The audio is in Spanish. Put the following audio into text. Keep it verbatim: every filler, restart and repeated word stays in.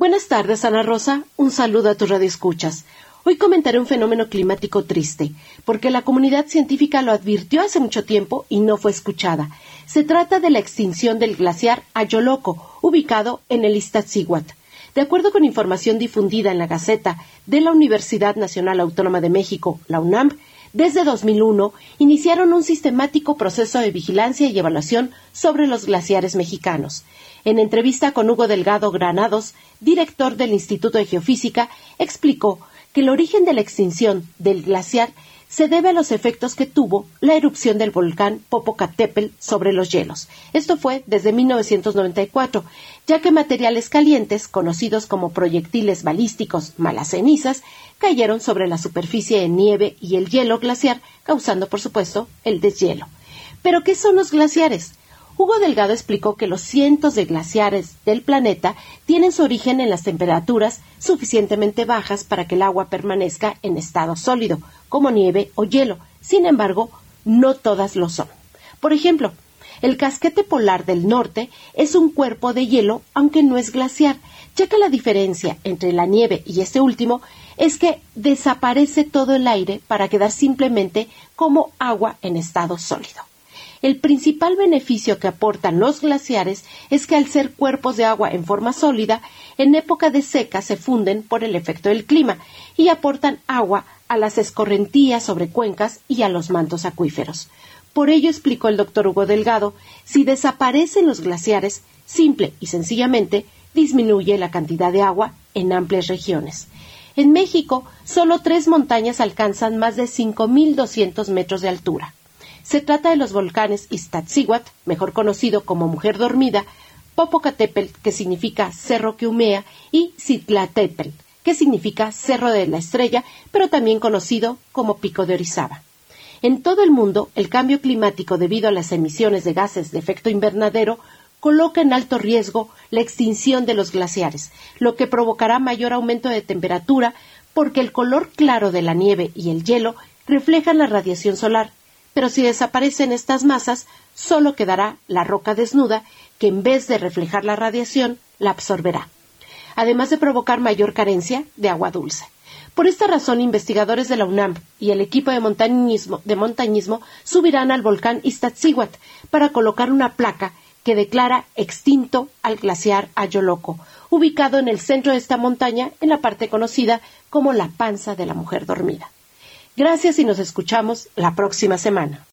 Buenas tardes, Ana Rosa. Un saludo a tus radioescuchas. Hoy comentaré un fenómeno climático triste, porque la comunidad científica lo advirtió hace mucho tiempo y no fue escuchada. Se trata de la extinción del glaciar Ayoloko, ubicado en el Iztaccíhuatl. De acuerdo con información difundida en la Gaceta de la Universidad Nacional Autónoma de México, la UNAM, desde dos mil uno iniciaron un sistemático proceso de vigilancia y evaluación sobre los glaciares mexicanos. En entrevista con Hugo Delgado Granados, director del Instituto de Geofísica, explicó que el origen de la extinción del glaciar se debe a los efectos que tuvo la erupción del volcán Popocatépetl sobre los hielos. Esto fue desde mil novecientos noventa y cuatro, ya que materiales calientes, conocidos como proyectiles balísticos malacenizas, cayeron sobre la superficie de nieve y el hielo glaciar, causando, por supuesto, el deshielo. ¿Pero qué son los glaciares? Hugo Delgado explicó que los cientos de glaciares del planeta tienen su origen en las temperaturas suficientemente bajas para que el agua permanezca en estado sólido, como nieve o hielo. Sin embargo, no todas lo son. Por ejemplo, el casquete polar del norte es un cuerpo de hielo, aunque no es glaciar, ya que la diferencia entre la nieve y este último es que desaparece todo el aire para quedar simplemente como agua en estado sólido. El principal beneficio que aportan los glaciares es que al ser cuerpos de agua en forma sólida, en época de seca se funden por el efecto del clima y aportan agua a las escorrentías sobre cuencas y a los mantos acuíferos. Por ello, explicó el doctor Hugo Delgado, si desaparecen los glaciares, simple y sencillamente disminuye la cantidad de agua en amplias regiones. En México, solo tres montañas alcanzan más de cinco mil doscientos metros de altura. Se trata de los volcanes Iztaccíhuatl, mejor conocido como Mujer Dormida, Popocatépetl, que significa Cerro que humea, y Citlaltépetl, que significa Cerro de la Estrella, pero también conocido como Pico de Orizaba. En todo el mundo, el cambio climático debido a las emisiones de gases de efecto invernadero coloca en alto riesgo la extinción de los glaciares, lo que provocará mayor aumento de temperatura porque el color claro de la nieve y el hielo reflejan la radiación solar. Pero si desaparecen estas masas, solo quedará la roca desnuda que en vez de reflejar la radiación, la absorberá, además de provocar mayor carencia de agua dulce. Por esta razón, investigadores de la UNAM y el equipo de montañismo, de montañismo subirán al volcán Iztaccíhuatl para colocar una placa que declara extinto al glaciar Ayoloko, ubicado en el centro de esta montaña, en la parte conocida como la panza de la Mujer Dormida. Gracias y nos escuchamos la próxima semana.